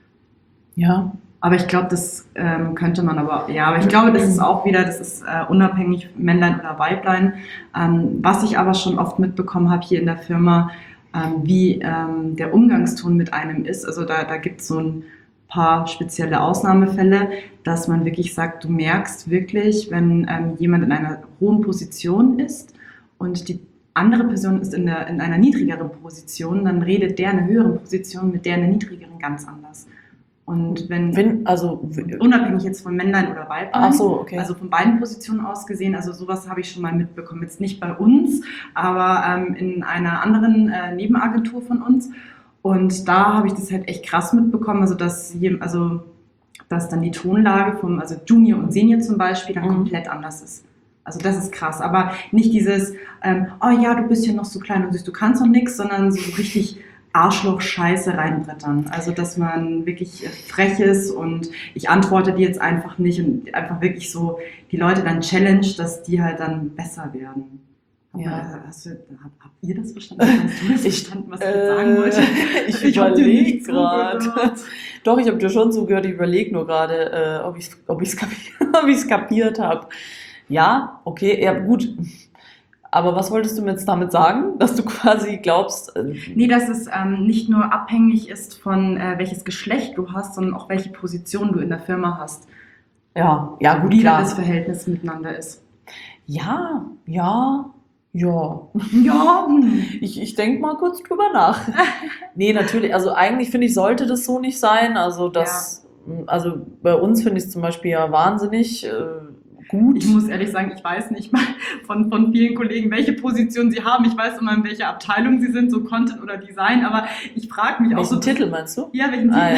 ja, Aber ich glaube, das ähm, könnte man aber, ja, aber ich glaube, das ist auch wieder, das ist äh, unabhängig Männlein oder Weiblein. Ähm, was ich aber schon oft mitbekommen habe hier in der Firma, ähm, wie ähm, der Umgangston mit einem ist. Also da, da gibt es so ein paar spezielle Ausnahmefälle, dass man wirklich sagt, du merkst wirklich, wenn ähm, jemand in einer hohen Position ist und die andere Person ist in, der, in einer niedrigeren Position, dann redet der in einer höheren Position mit der in einer niedrigeren ganz anders. Und wenn, wenn, also, unabhängig jetzt von Männlein oder Weiblein, ach so, okay. also von beiden Positionen aus gesehen, also sowas habe ich schon mal mitbekommen. Jetzt nicht bei uns, aber ähm, in einer anderen äh, Nebenagentur von uns. Und da habe ich das halt echt krass mitbekommen, also dass, je, also, dass dann die Tonlage vom, also Junior und Senior zum Beispiel, dann Mhm. komplett anders ist. Also das ist krass, aber nicht dieses, ähm, oh ja, du bist ja noch so klein und süß, du kannst noch nichts, sondern so richtig Arschloch-Scheiße reinbrettern. Also dass man wirklich frech ist und ich antworte dir jetzt einfach nicht und einfach wirklich so die Leute dann challenge, dass die halt dann besser werden. Ja. Hast du, hab, habt ihr das verstanden? Hast du das Ich, verstanden, was ich jetzt äh, sagen wollte? Ich, Ich hab dir überlege nicht gerade. zugehört. Doch, ich habe dir schon zugehört, ich überlege nur gerade, äh, ob ich es ob ich's kapiert, ob ich's kapiert habe. Ja, okay, ja gut. Aber was wolltest du mir jetzt damit sagen? Dass du quasi glaubst... Äh, Nee, dass es ähm, nicht nur abhängig ist von äh, welches Geschlecht du hast, sondern auch welche Position du in der Firma hast. ja, ja, gut, Wie da klar. das Verhältnis miteinander ist. Ja, ja, ja. Ja, hm. Ich, ich denke mal kurz drüber nach. Nee, natürlich, also eigentlich finde ich, sollte das so nicht sein. Also das, also bei uns finde ich es zum Beispiel ja wahnsinnig äh, gut. Ich muss ehrlich sagen, ich weiß nicht mal von, von vielen Kollegen, welche Position sie haben. Ich weiß immer, in welcher Abteilung sie sind, so Content oder Design, aber ich frage mich auch so... Welchen Titel meinst du? Ja, welchen Titel? Ah, ja.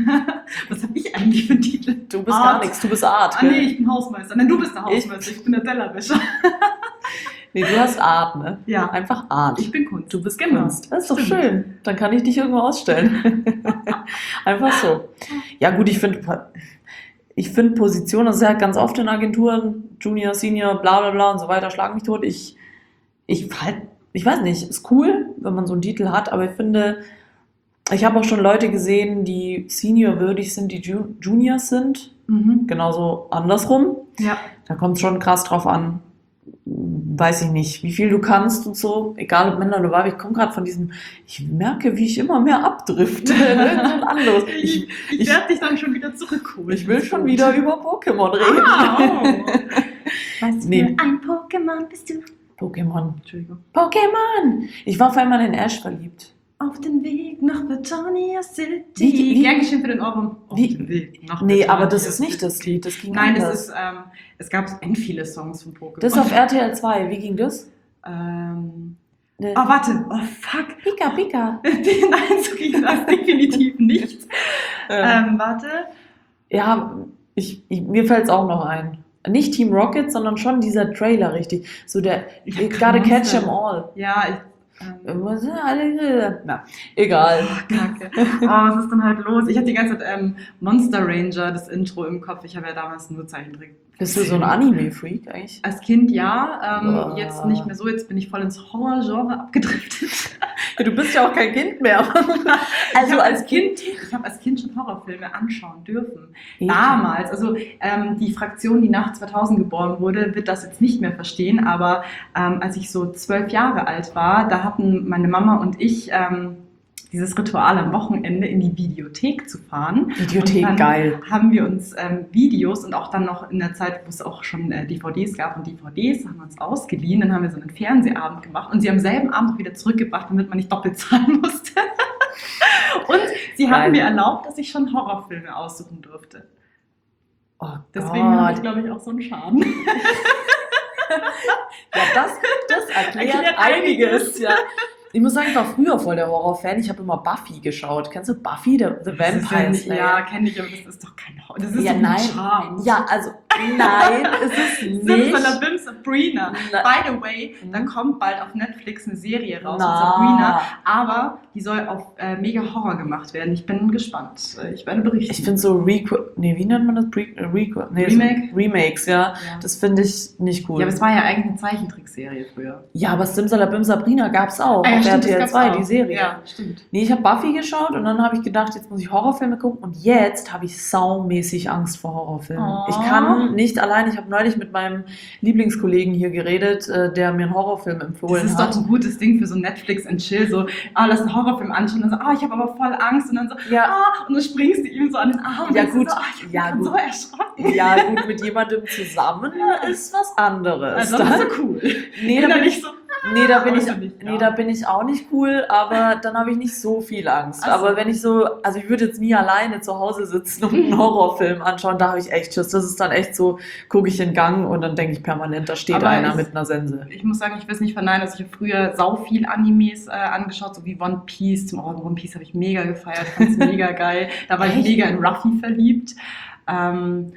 Was habe ich eigentlich für einen Titel? Du bist Art. gar nichts, du bist Art. Ah nee, gell? ich bin Hausmeister. Nein, du bist der Hausmeister, ich, bin der Tellerwäscher. Nee, du hast Art, ne? Ja. Einfach Art. Ich bin Kunst. Du bist Genau. Kunst. Das ist doch Stimmt. schön. Dann kann ich dich irgendwo ausstellen. Einfach so. Ja gut, ich finde ich finde Positionen, das ist ja ganz oft in Agenturen, Junior, Senior, bla bla bla und so weiter, schlag mich tot. Ich, ich halt, ich weiß nicht, ist cool, wenn man so einen Titel hat, aber ich finde, ich habe auch schon Leute gesehen, die Senior-würdig sind, die Ju- Juniors sind. Mhm. Genauso andersrum. Ja. Da kommt es schon krass drauf an, weiß ich nicht, wie viel du kannst und so, egal ob Männer oder Weiber, ich komme gerade von diesem, ich merke, wie ich immer mehr abdrifte, irgend so ein anderes. Ich, ich, ich- werde dich dann schon wieder zurückholen. Ich will schon wieder über Pokémon reden. Ah, oh. Was Nee. für ein Pokémon bist du? Pokémon. Entschuldigung. Pokémon! Ich war auf einmal in Ash verliebt. Auf den Weg nach Britania City. Wie- wie- Gern geschehen für den Ohrwurm. Auf Wie- den Weg nach Nee, Britania aber das ist City. nicht das Lied, das ging Nein, anders. es ist, ähm, es gab end viele Songs von Pokémon. Das ist auf R T L zwei, wie ging das? Ähm, Ne- oh, warte. Oh, fuck. Pika, Pika. Nein, so ging das definitiv nicht. Ähm, Ähm, warte. ja, ich, ich, mir fällt es auch noch ein. Nicht Team Rocket, sondern schon dieser Trailer richtig. So der, Ich you hab gotta keine catch Lust. 'em all. Ja, ich... Ähm, Was sind alle- Na, egal. Kacke. Oh, was ist denn halt los? Ich hatte die ganze Zeit ähm, Monster Ranger, das Intro im Kopf. Ich habe ja damals nur Zeichentrick. Bist du so ein Anime-Freak eigentlich? Als Kind ja, ähm, Boah. jetzt nicht mehr so. Jetzt bin ich voll ins Horror-Genre abgedriftet. Ja, du bist ja auch kein Kind mehr. ich Also habe als als Kind, ich habe als Kind schon Horrorfilme anschauen dürfen. Ja. Damals, also ähm, die Fraktion, die nach zweitausend geboren wurde, wird das jetzt nicht mehr verstehen. Aber ähm, als ich so zwölf Jahre alt war, da hatten meine Mama und ich ähm, dieses Ritual am Wochenende in die Videothek zu fahren. Videothek, Und dann geil. haben wir uns ähm, Videos und auch dann noch in der Zeit, wo es auch schon äh, D V Ds gab und D V Ds, haben wir uns ausgeliehen. Dann haben wir so einen Fernsehabend gemacht und sie am selben Abend auch wieder zurückgebracht, damit man nicht doppelt zahlen musste. Und sie Geil. haben mir erlaubt, dass ich schon Horrorfilme aussuchen durfte. Oh Deswegen habe ich, Gott. glaube ich, auch so einen Schaden. Ja, das, das erklärt, Erklärt einiges. einiges. Ja. Ich muss sagen, ich war früher voll der Horrorfan. Ich habe immer Buffy geschaut. Kennst du Buffy, the, the Das ist Vampire ja, nicht- Slayer? ja kenne ich, aber das ist doch kein Horror. Das ist Ja, doch nein. ein Charme. Ja, also nein, es ist nicht. Simsalabim Sabrina. Na- By the way, Mhm. dann kommt bald auf Netflix eine Serie raus Na. mit Sabrina, aber die soll auf äh, mega Horror gemacht werden. Ich bin gespannt. Äh, Ich werde berichten. Ich finde so Requ nee, wie nennt man das? Pre äh, Requ nee, Remake? So Remakes, ja. ja. Das finde ich nicht cool. ja, aber es war ja eigentlich eine Zeichentrickserie früher. Ja, aber Simsalabim Sabrina gab es auch. Ah, ja, auf stimmt, das R T L gab's zwei, auch. die Serie. Ja, stimmt. Nee, ich habe Buffy geschaut und dann habe ich gedacht, jetzt muss ich Horrorfilme gucken und jetzt habe ich saumäßig Angst vor Horrorfilmen. Oh. Ich kann nicht allein, ich habe neulich mit meinem Lieblingskollegen hier geredet, äh, der mir einen Horrorfilm Das empfohlen ist hat. doch ein gutes Ding für so Netflix and Chill. So, ah, lass einen Horrorfilm anschauen. Und dann so, ah, ich habe aber voll Angst. Und dann so, Ja. ah, und dann springst du ihm so an den Arm. und Ja, denkst gut. So, ah, ich bin Ja, grad gut. so erschrocken. Ja, gut, mit jemandem zusammen Ja. ist was anderes. Also, das ist so cool. nee, da bin Innerlich ich, so, nee, da bin aber ich, ist nicht, nee, ja. da bin ich auch nicht cool, aber dann habe ich nicht so viel Angst. Ach so. Aber wenn ich so, also ich würde jetzt nie alleine zu Hause sitzen und einen Horrorfilm anschauen, da habe ich echt Schiss. Das ist dann echt so, gucke ich in den Gang und dann denke ich permanent, da steht Aber einer ich- mit einer Sense. Ich muss sagen, ich will es nicht verneinen, dass ich habe früher sau viel Animes äh, angeschaut, so wie One Piece. Zum oh, One Piece habe ich mega gefeiert, fand es mega geil. Da war ich Echt? mega in Ruffy verliebt. Ähm,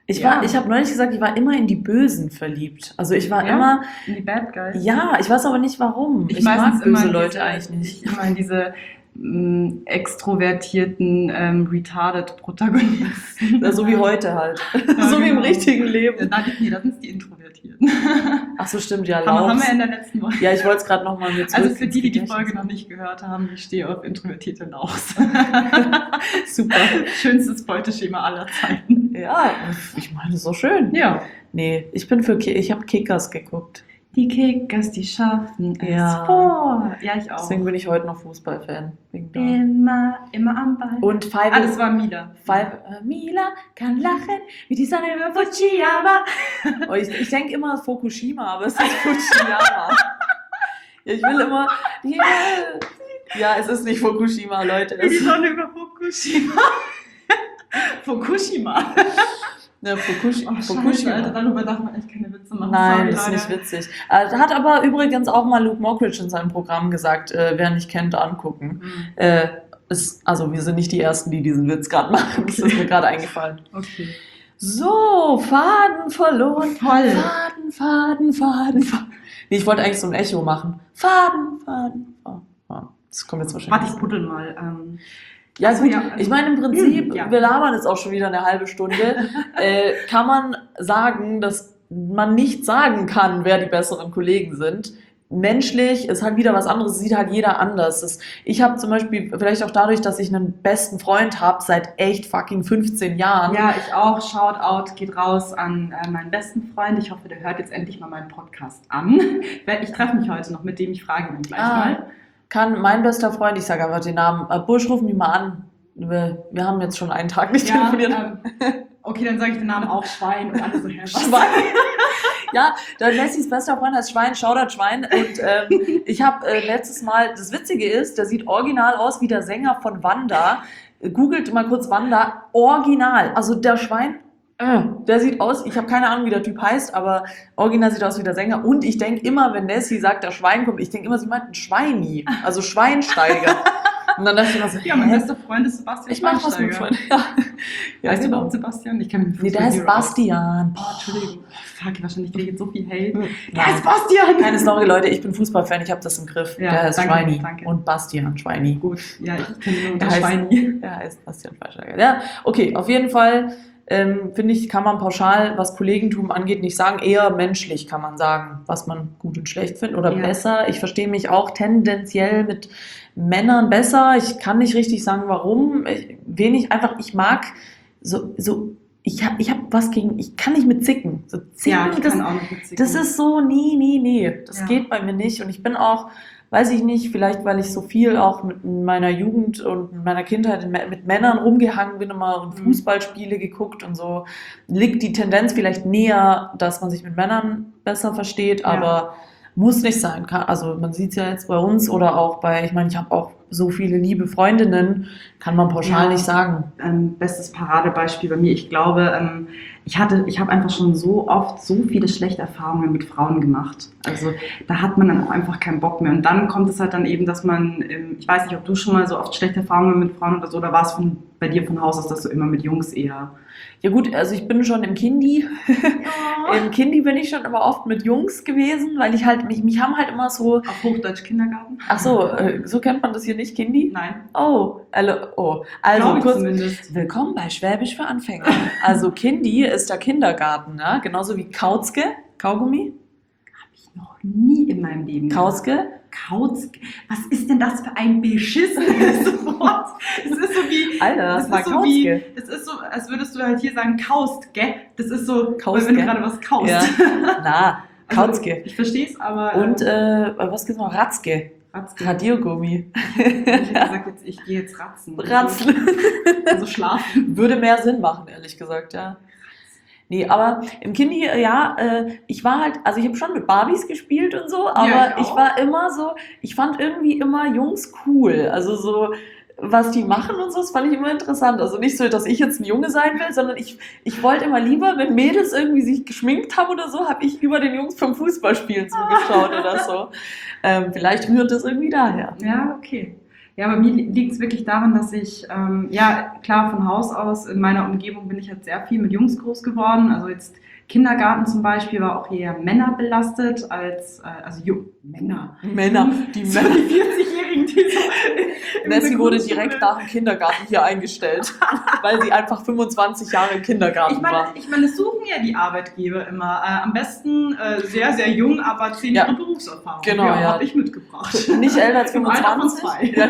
Ich, Ja. war, ich habe neulich gesagt, ich war immer in die Bösen verliebt. Also ich war Ja? immer, In die Bad Guys. ja, ich weiß aber nicht warum. Ich, meistens mag böse in Leute diese, eigentlich nicht. Ich immer in diese mh, extrovertierten, ähm, retarded Protagonisten. Ja, so wie heute halt. Ja, so wie im genau. richtigen Leben. Nein, nee, das sind die Introvertierten. Ach so, stimmt, ja, Haben, haben Laufs. wir in der letzten Woche. Ja, ich wollte es gerade nochmal mit Also zurück für ins die, die die Gedächtnis. Folge noch nicht gehört haben, ich stehe auf introvertierte Lauchs. Super. Schönstes Beuteschema aller Zeiten. Ja, ich meine, so schön. Ja. Nee, ich bin für, Ki- ich habe Kickers geguckt. Die Kickers, die schaffen es Ja. vor. Ja, ich auch. Deswegen bin ich heute noch Fußballfan. Wegen da. Immer, immer am Ball. Und Five, ah, das war Mila. Five äh, Mila kann lachen wie die Sonne über Fukushima. Und ich ich denke immer Fukushima, aber es ist Fukushima. Ja, ich will immer. Ja, ja, es ist nicht Fukushima, Leute. Wie die Es, Sonne über Fukushima. Fukushima. ne, Fukush, Oh, Scheiße, Fukushima. Alter, darüber darf man echt keine Witze machen. Nein, Sorry, das ist Leute. nicht witzig. Äh, hat aber übrigens auch mal Luke Mockridge in seinem Programm gesagt, äh, wer nicht kennt, angucken. Hm, Äh, ist, also wir sind nicht die Ersten, die diesen Witz gerade machen. Das ist mir gerade eingefallen. Okay. So, Faden verloren. Toll. Faden, Faden, Faden, Faden. Nee, ich wollte eigentlich so ein Echo machen. Faden, Faden, Faden. Ja, das kommt jetzt wahrscheinlich. Warte, ich buddel mal. Ähm, Ja Achso, gut, ja, also- ich meine im Prinzip, Ja. wir labern jetzt auch schon wieder eine halbe Stunde, äh, kann man sagen, dass man nicht sagen kann, wer die besseren Kollegen sind. Menschlich ist halt wieder was anderes, sieht halt jeder anders. Das, ich habe zum Beispiel, vielleicht auch dadurch, dass ich einen besten Freund habe seit echt fucking fünfzehn Jahren. Ja, ich auch. Shoutout geht raus an äh, meinen besten Freund. Ich hoffe, der hört jetzt endlich mal meinen Podcast an. Weil ich treffe mich heute noch mit dem, ich frage ihn gleich Ah. mal. Kann mein bester Freund, ich sage einfach den Namen, äh, Bursch, ruf mich mal an. Wir, wir haben jetzt schon einen Tag nicht Ja, telefoniert. ähm, okay, dann sage ich den Namen auch Schwein und alle so, hä, was? Schwein. Ja, der Lessys bester Freund heißt Schwein, Shoutout Schwein. Und ähm, ich habe äh, letztes Mal, das Witzige ist, der sieht original aus wie der Sänger von Wanda. Googelt mal kurz Wanda, original. Also der Schwein, äh, der sieht aus, ich habe keine Ahnung, wie der Typ heißt, aber original sieht aus wie der Sänger. Und ich denke immer, wenn Nessie sagt, der Schwein kommt, ich denke immer, sie meint ein Schweini, also Schweinsteiger. Und dann dachte ich immer so, Ja, mein hä? bester Freund ist Sebastian Ich mach was mit Schweinsteiger. Schwein. Ja, ja Heißt du genau. überhaupt Sebastian? Ich kann mich Nee, der heißt Bastian. Oh, Entschuldigung. Fuck, wahrscheinlich kriege ich jetzt so viel Hate. Der Nein. heißt Bastian! Keine Sorge, Leute, ich bin Fußballfan, ich habe das im Griff. Ja, der heißt danke, Schweini danke. und Bastian Schweini. Gut, ja, ich kenne nur Der unter heißt, Schweini. der heißt Bastian Schweinsteiger. Ja, okay, auf jeden Fall ähm, finde ich, kann man pauschal, was Kollegentum angeht, nicht sagen. Eher menschlich kann man sagen, was man gut und schlecht findet oder Ja. besser. Ich verstehe mich auch tendenziell mit Männern besser. Ich kann nicht richtig sagen, warum. Ich, wenig, einfach, ich mag so, so ich habe ich hab was gegen, ich kann nicht mit zicken. So zicken, Ja, ich das, kann auch nicht mit Zicken. das ist so, nee, nee, nee. Das Ja. geht bei mir nicht. Und ich bin auch, weiß ich nicht, vielleicht weil ich so viel auch mit meiner Jugend und mit meiner Kindheit mit Männern rumgehangen bin immer und Mhm. Fußballspiele geguckt und so, liegt die Tendenz vielleicht näher, dass man sich mit Männern besser versteht, Ja. aber muss nicht sein. Kann, also man sieht es ja jetzt bei uns oder auch bei, ich meine, ich habe auch so viele liebe Freundinnen, kann man pauschal Ja. nicht sagen. ähm, bestes Paradebeispiel bei mir. Ich glaube, ähm, ich hatte, ich habe einfach schon so oft so viele schlechte Erfahrungen mit Frauen gemacht. Also da hat man dann auch einfach keinen Bock mehr. Und dann kommt es halt dann eben, dass man, ähm, ich weiß nicht, ob du schon mal so oft schlechte Erfahrungen mit Frauen oder so, oder war es von, bei dir von Haus aus, dass du immer mit Jungs eher? Ja gut, also ich bin schon im Kindi. Im Kindi bin ich schon immer oft mit Jungs gewesen, weil ich halt, mich, mich haben halt immer so, Auf Hochdeutsch Kindergarten? ach so, äh, so kennt man das hier nicht, Kindi? Nein. Oh, also, oh. also Glaube ich kurz, zumindest. willkommen bei Schwäbisch für Anfänger. Also Kindi ist der Kindergarten, ne? Genauso wie Kauzke, Kaugummi, Ich noch nie in meinem Leben. Kauzke. Kauz. Was ist denn das für ein beschissenes Wort? Es ist so wie. Alter, das es war ist so wie, Kauzke. es ist so, als würdest du halt hier sagen, kaust, gell? Das ist so, Kaust, wenn du gell? gerade was kaust. Ja, na, Also, Kauzke. ich verstehe es, aber. Und, äh, äh, was gibt's noch? Ratzke. Ratzke. Radiergummi. Ich hätte gesagt, jetzt, ich gehe jetzt ratzen. Ratzen. Also schlafen. Würde mehr Sinn machen, ehrlich gesagt, ja. Nee, aber im Kindi, äh, ja, äh, ich war halt, also ich habe schon mit Barbies gespielt und so, aber Ja, ich ich, auch. war immer so, ich fand irgendwie immer Jungs cool. Also so, was die machen und so, das fand ich immer interessant. Also nicht so, dass ich jetzt ein Junge sein will, sondern ich, ich wollte immer lieber, wenn Mädels irgendwie sich geschminkt haben oder so, habe ich über den Jungs vom Fußballspielen zugeschaut oder so. Ähm, vielleicht rührt das irgendwie daher. Ja, okay. Ja, aber mir liegt es wirklich daran, dass ich, ähm, ja, klar, von Haus aus, in meiner Umgebung bin ich halt sehr viel mit Jungs groß geworden. Also jetzt Kindergarten zum Beispiel war auch eher Männer belastet als, äh, also Ju Männer. Männer, die So Männer. die vierzig-Jährigen, die so in der Nessie wurde Grundschule- direkt nach dem Kindergarten hier eingestellt, weil sie einfach fünfundzwanzig Jahre im Kindergarten Ich meine, war. ich meine, es suchen ja die Arbeitgeber immer. Äh, am besten äh, sehr, sehr jung, aber zehn Ja. Jahre Berufserfahrung. Genau, ja. ja. Habe ich mitgebracht. Nicht älter als Im Alter von fünfundzwanzig. zwei. Ja.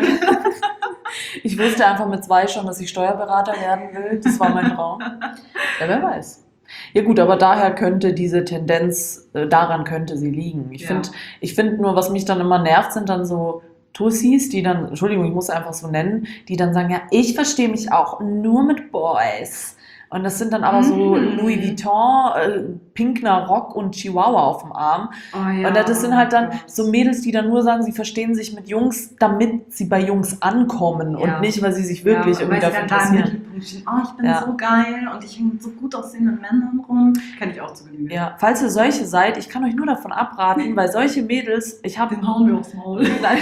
Ich wusste einfach mit zwei schon, dass ich Steuerberater werden will. Das war mein Traum. Ja, wer weiß. Ja gut, aber daher könnte diese Tendenz, äh, daran könnte sie liegen. Ich Ja. finde ich find nur, was mich dann immer nervt, sind dann so Tussis, die dann, Entschuldigung, ich muss sie einfach so nennen, die dann sagen, ja, ich verstehe mich auch nur mit Boys. Und das sind dann aber so Mhm. Louis Vuitton, äh, Pinkner Rock und Chihuahua auf dem Arm. Oh, ja. Und das sind halt dann Oh Gott. so Mädels, die dann nur sagen, sie verstehen sich mit Jungs, damit sie bei Jungs ankommen Ja. und nicht, weil sie sich wirklich ja, irgendwie weil sie dafür dann da im interessieren. Mittelpunkt stehen. Oh, ich bin Ja. so geil und ich hänge mit so gut aussehenden Männern rum. Kenn ich auch zu Genüge. Ja, falls ihr solche seid, ich kann euch nur davon abraten, weil solche Mädels, ich habe... Den hauen wir aufs Maul. Nein.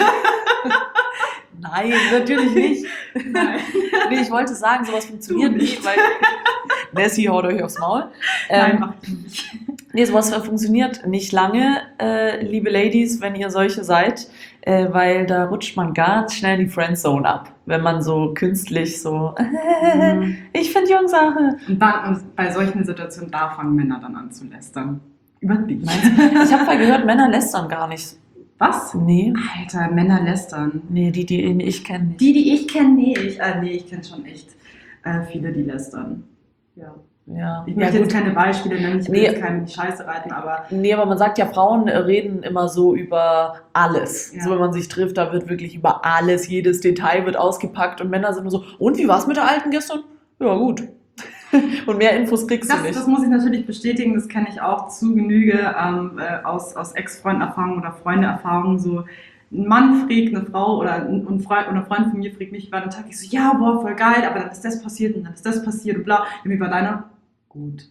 Nein, natürlich nicht. Nein. Nee, ich wollte sagen, sowas funktioniert Du nicht, nicht. weil Nessie haut euch aufs Maul. Nein, Ähm, mach ich nicht. nee, sowas funktioniert nicht lange, äh, liebe Ladies, wenn ihr solche seid, äh, weil da rutscht man ganz schnell die Friendzone ab, wenn man so künstlich so, äh, Mhm. ich finde Jungsache. Und, dann, und bei solchen Situationen, da fangen Männer dann an zu lästern. Über dich. Ich habe mal gehört, Männer lästern gar nicht. Was? Nee, Alter, Männer lästern. nee, die, die ich kenne nicht. Die, die ich kenne, nee, ich, äh, nee, ich kenne schon echt äh, viele, die lästern. Ja. Ja, Ich ja möchte gut. jetzt keine Beispiele nennen, ich will Nee. jetzt keinem in die Scheiße reiten, aber Nee, aber man sagt ja, Frauen äh, reden immer so über alles. Ja. So, wenn man sich trifft, da wird wirklich über alles, jedes Detail wird ausgepackt und Männer sind nur so, und wie war's mit der Alten gestern? Ja, gut. Und mehr Infos kriegst das, du nicht. das muss ich natürlich bestätigen, das kenne ich auch zu Genüge ähm, äh, aus, aus Ex-Freund-Erfahrungen oder Freunde-Erfahrungen. So, ein Mann fragt eine Frau oder ein, ein Freund oder ein Freund von mir fragt mich über den Tag, ich so, ja, boah, voll geil, aber dann ist das passiert und dann ist das passiert und bla. Und wie war deiner? Gut.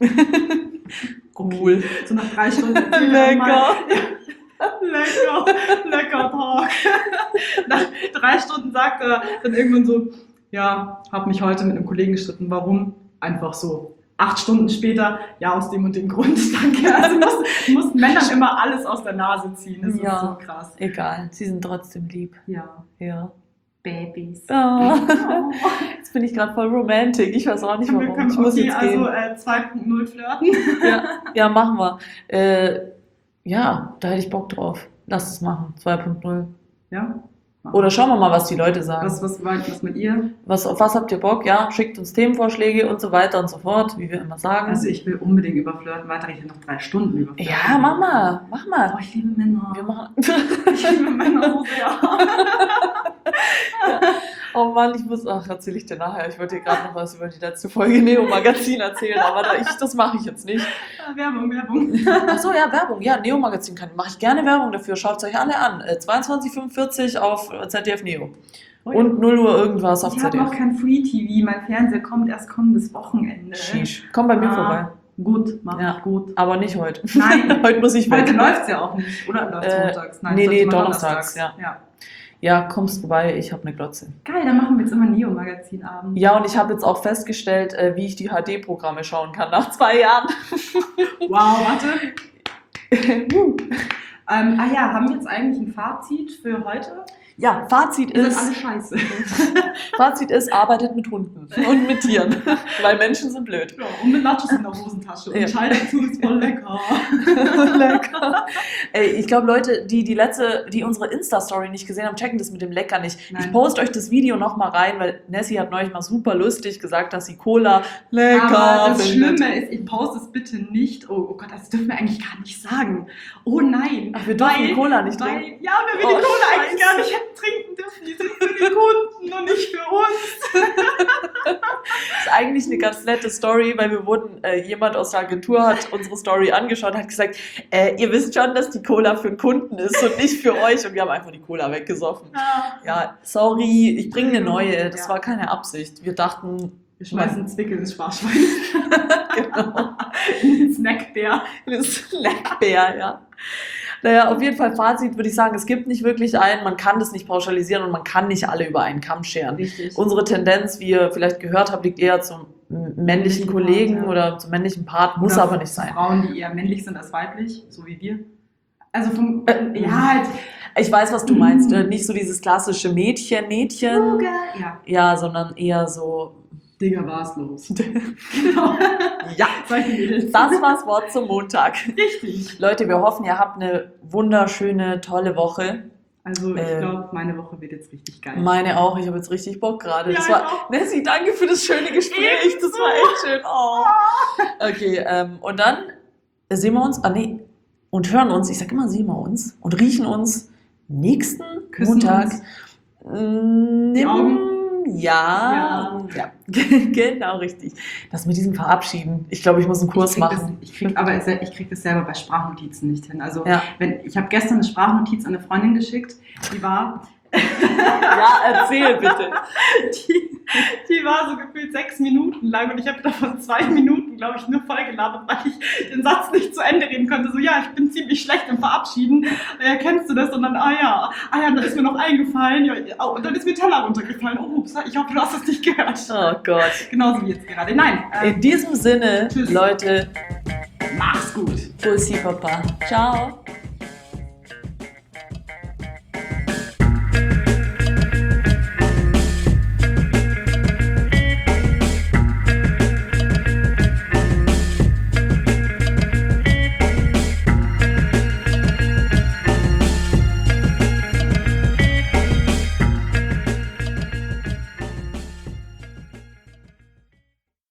Cool. So nach drei Stunden. erzählt er mal- Lecker. Lecker, lecker Talk. Nach drei Stunden sagt er dann irgendwann so, ja, hab mich heute mit einem Kollegen gestritten. Warum? Einfach so. Acht Stunden später, ja, aus dem und dem Grund, danke. Also muss, muss Männern immer alles aus der Nase ziehen. Das Ja. ist so krass. Egal, sie sind trotzdem lieb. Ja. Ja. Babys. Oh. Jetzt bin ich gerade voll romantic. Ich weiß auch nicht Können wir- warum. können- Ich muss okay, jetzt also gehen. äh, zwei Punkt null flirten. Ja, ja, machen wir. Äh, ja, da hätte ich Bock drauf. Lass es machen. zwei Punkt null. Ja. Oder schauen wir mal, was die Leute sagen. Was, was, was, was mit ihr? Was, auf was habt ihr Bock? Ja, schickt uns Themenvorschläge und so weiter und so fort, wie wir immer sagen. Also ich will unbedingt über Flirten weiterreden, noch drei Stunden über Flirten. ja, mach mal, mach Oh, mal. ich liebe Männer. Wir machen. Ich liebe Männer so sehr. Oh Mann, ich muss. Ach, erzähle ich dir nachher. Ich wollte dir gerade noch was über die letzte Folge Neo Magazin erzählen, aber da ich, das mache ich jetzt nicht. Werbung, Werbung. Ach so, ja, Werbung. Ja, Neo Magazin kann. Mache ich gerne Werbung dafür. Schaut es euch alle an. Äh, zweiundzwanzig Uhr fünfundvierzig auf Z D F Neo. Und null Uhr irgendwas auf Ich Z habe D noch F. kein Free-T V. Mein Fernseher kommt erst kommendes Wochenende. Sheesh. Komm bei mir Ah, vorbei. Gut, mach Ja. ich gut. Aber nicht heute. Nein. Heute muss ich weg. Heute läuft es ja auch nicht. Oder läuft es Äh, montags? nee, es nee, läuft immer donnerstags, ja. ja. Ja, kommst vorbei. Ich habe eine Glotze. Geil, dann machen wir jetzt immer Neo-Magazin-Abend. Ja, und ich habe jetzt auch festgestellt, äh, wie ich die H D-Programme schauen kann nach zwei Jahren. Wow, warte. Ähm, ah ja, haben wir jetzt eigentlich ein Fazit für heute? Ja, Fazit Ihr seid ist, alle scheiße. Fazit ist, arbeitet mit Hunden und mit Tieren, weil Menschen sind blöd. Ja, und mit Nachos in der Hosentasche. Und Ja. Schall dazu ist voll lecker. Lecker. Ey, ich glaube, Leute, die die letzte, die unsere Insta-Story nicht gesehen haben, checken das mit dem Lecker nicht. Nein. Ich poste euch das Video nochmal rein, weil Nessie hat neulich mal super lustig gesagt, dass sie Cola lecker Aber das findet. Schlimme ist, ich poste es bitte nicht. Oh, oh Gott, das dürfen wir eigentlich gar nicht sagen. Oh nein. Ach, wir dürfen Weil- Cola nicht weil, trinken. Ja, wir will Oh, die Cola eigentlich Scheiße. gar nicht hätten trinken dürfen. Die sind für die Kunden und nicht für uns. Das ist eigentlich eine ganz nette Story, weil wir wurden, äh, jemand aus der Agentur hat unsere Story angeschaut und hat gesagt, äh, ihr wisst schon, dass die Cola für den Kunden ist und nicht für euch. Und wir haben einfach die Cola weggesoffen. Ja, sorry, ich bringe eine neue. Das Ja. war keine Absicht. Wir dachten, Wir schmeißen Zwickel ins Sparschwein. genau, In den Snackbär. das Snackbär, ja. Naja, auf jeden Fall Fazit würde ich sagen, es gibt nicht wirklich einen, man kann das nicht pauschalisieren und man kann nicht alle über einen Kamm scheren. Richtig. Unsere Tendenz, wie ihr vielleicht gehört habt, liegt eher zum männlichen Männlichen Kollegen Part, ja. oder zum männlichen Part, muss Oder aber nicht sein. Frauen, die eher männlich sind als weiblich, so wie wir. Also vom, Äh, ja, halt. Ich weiß, was du meinst. äh, Nicht so dieses klassische Mädchen, Mädchen, Ja. ja, sondern eher so, Digga, war's los. Genau. ja, Solche Mädels. das war's Wort zum Montag. Richtig. Leute, wir hoffen, ihr habt eine wunderschöne, tolle Woche. Also ich Ähm, glaube, meine Woche wird jetzt richtig geil. Meine auch, ich habe jetzt richtig Bock gerade. Ja, Das ich war, auch. Nessie, danke für das schöne Gespräch. Ebenso. Das war echt schön. Oh. Okay, ähm, und dann sehen wir uns, ah nee, und hören uns, ich sag immer sehen wir uns, und riechen uns nächsten Küssen Montag. uns. Mm, Die im- Augen? Ja, ja. Genau richtig. Das mit diesem Verabschieden. Ich glaube, ich muss einen Kurs ich krieg machen. Das, ich krieg, aber se- ich kriege das selber bei Sprachnotizen nicht hin. Also Ja. wenn ich habe gestern eine Sprachnotiz an eine Freundin geschickt, die war, Ja, erzähl bitte. die, die war so gefühlt sechs Minuten lang und ich habe davon zwei Minuten, glaube ich, nur voll gelabert, weil ich den Satz nicht zu Ende reden konnte. So, ja, ich bin ziemlich schlecht im Verabschieden. Äh, kennst du das? Und dann, ah ja, ah ja, dann ist mir noch eingefallen. Ja, oh, und dann ist mir Teller runtergefallen. Oh, ups, ich hoffe, du hast es nicht gehört. Oh Gott. Genauso wie jetzt gerade. Nein, äh, In diesem Sinne, Tschüss. Leute, mach's gut. Bussi Papa. Ciao.